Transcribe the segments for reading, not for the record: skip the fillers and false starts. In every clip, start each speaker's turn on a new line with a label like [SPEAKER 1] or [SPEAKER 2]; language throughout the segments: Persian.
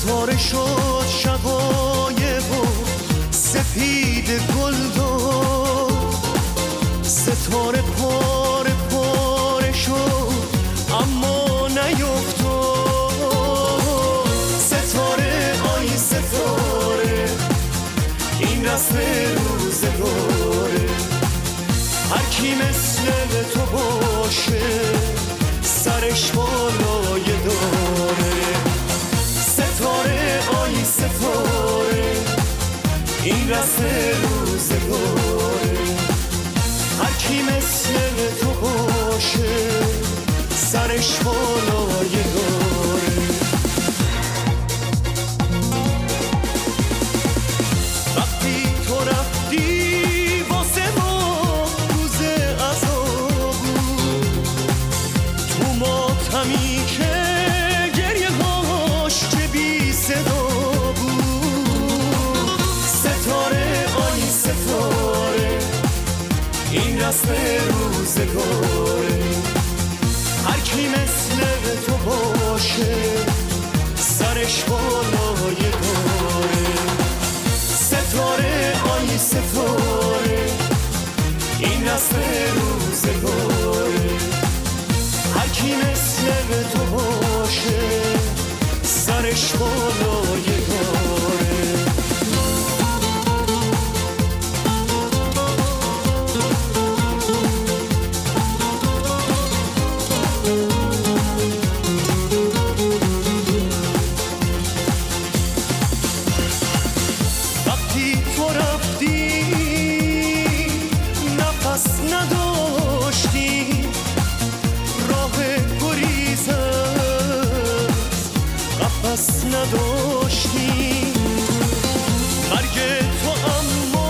[SPEAKER 1] ستاره شد شقایق و سپید گل داد، ستاره پاره پاره شد اما نیفتاد. ستاره آی ستاره این رسم روزگاره، هر کی مثل تو باشه سرش بالای داره. ستاره آی ستاره این رسم روزگاره، هر کی مثل تو باشه سرش بالای داره. وقتی تو رفتی واسه ما روز عذاب بود، تو ماتمی که گریه هاش چه بی صدا بود. ستاره آی ستاره این رسم روزگاره، هر کی مثل تو باشه سرش بالای داره. ستاره آی ستاره این رسم روزگاره، هر کی مثل تو باشه سرش بالای داره. نداشتی مرگ تو، اما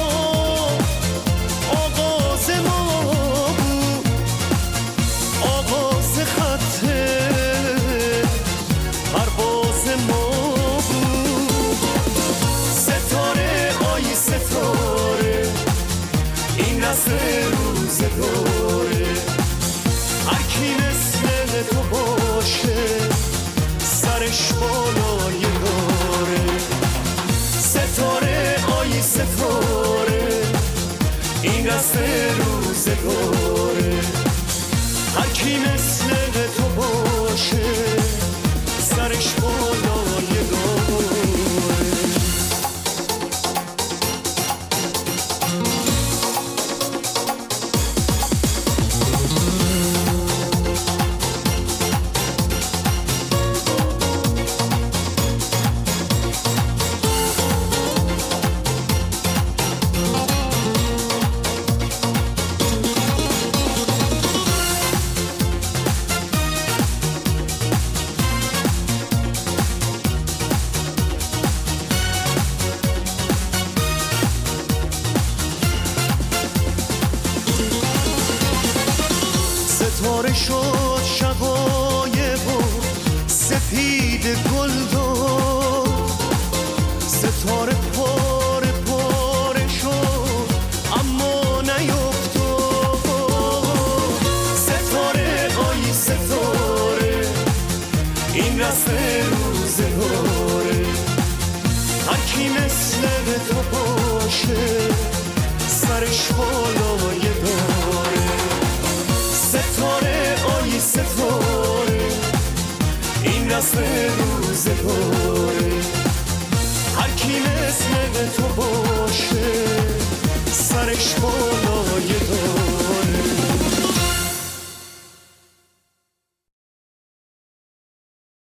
[SPEAKER 1] آغاز ما بود، آغاز خط پرواز ما بود. ستاره آی ستاره این رسم روزگاره، هر کی مثل تو باشه سرش بالای داره. ستاره آی ستاره این رسم روزگاره، هر کی مثل تو باشه سرش بالای داره. ستاره شد شقایق و سپید گل داد، ستاره پاره پاره شد اما نیفتاد. ستاره آی ستاره این رسم روزگاره، هر کی مثل تو باشه سرش بالای داره. ستاره آی ستاره این رسم روزگاره، هر کی مثل تو باشه سرش بالای